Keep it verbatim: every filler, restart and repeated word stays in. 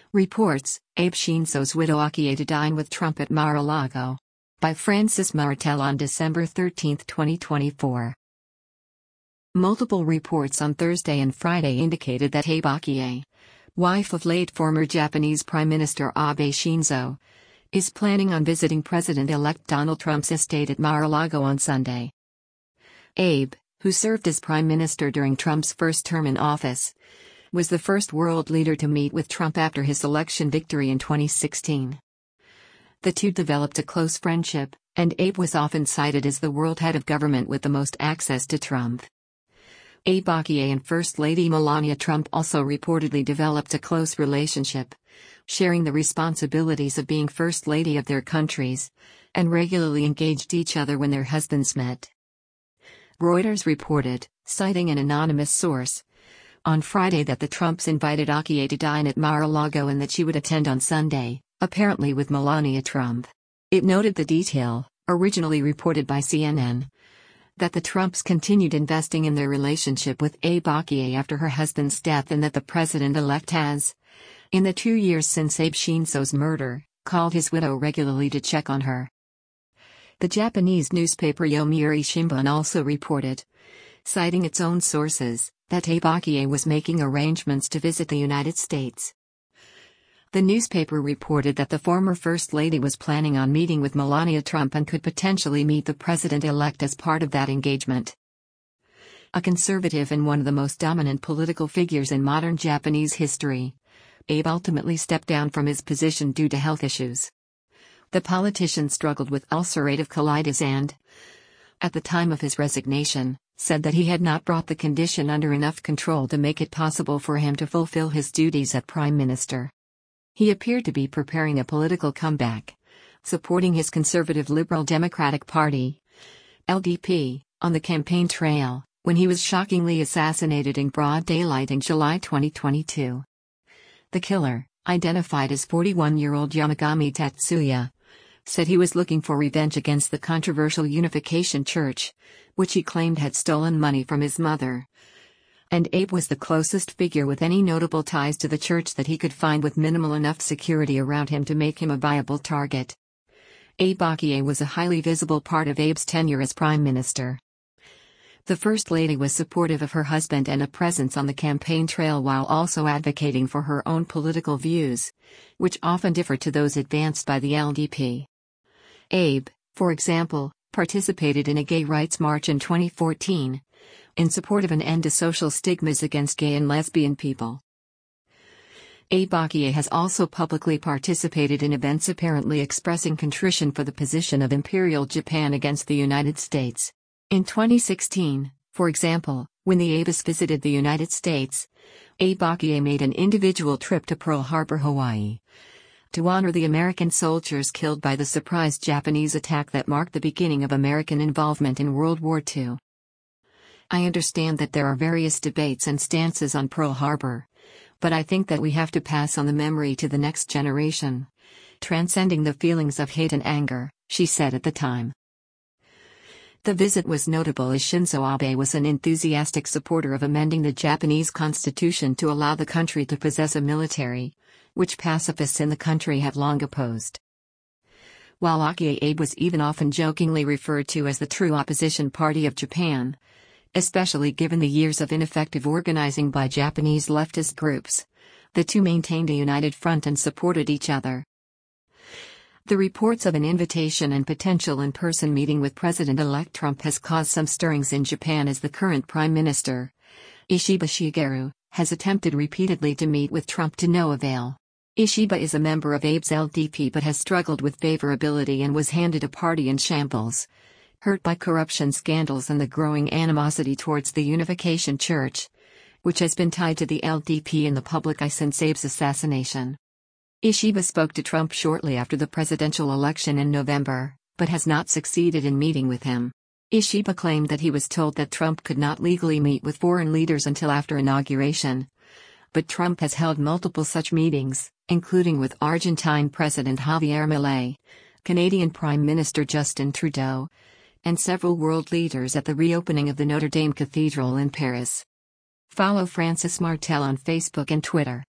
Reports, Abe Shinzo's widow Akie to dine with Trump at Mar-a-Lago. By Francis Martel on December thirteenth, twenty twenty-four. Multiple reports on Thursday and Friday indicated that Abe Akie, wife of late former Japanese Prime Minister Abe Shinzo, is planning on visiting President-elect Donald Trump's estate at Mar-a-Lago on Sunday. Abe, who served as Prime Minister during Trump's first term in office, was the first world leader to meet with Trump after his election victory in twenty sixteen. The two developed a close friendship, and Abe was often cited as the world head of government with the most access to Trump. Abe Akie and First Lady Melania Trump also reportedly developed a close relationship, sharing the responsibilities of being First Lady of their countries, and regularly engaged each other when their husbands met. Reuters reported, citing an anonymous source, on Friday that the Trumps invited Akie to dine at Mar-a-Lago and that she would attend on Sunday, apparently with Melania Trump. It noted the detail, originally reported by C N N, that the Trumps continued investing in their relationship with Abe Akie after her husband's death and that the president-elect has, in the two years since Abe Shinzo's murder, called his widow regularly to check on her. The Japanese newspaper Yomiuri Shimbun also reported, citing its own sources, that Abe Akie was making arrangements to visit the United States. The newspaper reported that the former First Lady was planning on meeting with Melania Trump and could potentially meet the president-elect as part of that engagement. A conservative and one of the most dominant political figures in modern Japanese history, Abe ultimately stepped down from his position due to health issues. The politician struggled with ulcerative colitis and, at the time of his resignation, said that he had not brought the condition under enough control to make it possible for him to fulfill his duties as Prime Minister. He appeared to be preparing a political comeback, supporting his conservative Liberal Democratic Party, L D P, on the campaign trail, when he was shockingly assassinated in broad daylight in July twenty twenty-two. The killer, identified as forty-one-year-old Yamagami Tatsuya, said he was looking for revenge against the controversial Unification Church, which he claimed had stolen money from his mother. And Abe was the closest figure with any notable ties to the church that he could find with minimal enough security around him to make him a viable target. Abe Akie was a highly visible part of Abe's tenure as Prime Minister. The First Lady was supportive of her husband and a presence on the campaign trail while also advocating for her own political views, which often differ to those advanced by the L D P. Abe, for example, participated in a gay rights march in twenty fourteen, in support of an end to social stigmas against gay and lesbian people. Abe Akie has also publicly participated in events apparently expressing contrition for the position of Imperial Japan against the United States. In twenty sixteen, for example, when the Abes visited the United States, Abe Akie made an individual trip to Pearl Harbor, Hawaii, to honor the American soldiers killed by the surprise Japanese attack that marked the beginning of American involvement in World War Two. I understand that there are various debates and stances on Pearl Harbor, but I think that we have to pass on the memory to the next generation, transcending the feelings of hate and anger, she said at the time. The visit was notable as Shinzo Abe was an enthusiastic supporter of amending the Japanese constitution to allow the country to possess a military, which pacifists in the country have long opposed. While Akie Abe was even often jokingly referred to as the true opposition party of Japan, especially given the years of ineffective organizing by Japanese leftist groups, the two maintained a united front and supported each other. The reports of an invitation and potential in-person meeting with President-elect Trump has caused some stirrings in Japan as the current Prime Minister, Ishiba Shigeru, has attempted repeatedly to meet with Trump to no avail. Ishiba is a member of Abe's L D P but has struggled with favorability and was handed a party in shambles, hurt by corruption scandals and the growing animosity towards the Unification Church, which has been tied to the L D P in the public eye since Abe's assassination. Ishiba spoke to Trump shortly after the presidential election in November, but has not succeeded in meeting with him. Ishiba claimed that he was told that Trump could not legally meet with foreign leaders until after inauguration. But Trump has held multiple such meetings, including with Argentine President Javier Milei, Canadian Prime Minister Justin Trudeau, and several world leaders at the reopening of the Notre Dame Cathedral in Paris. Follow Francis Martel on Facebook and Twitter.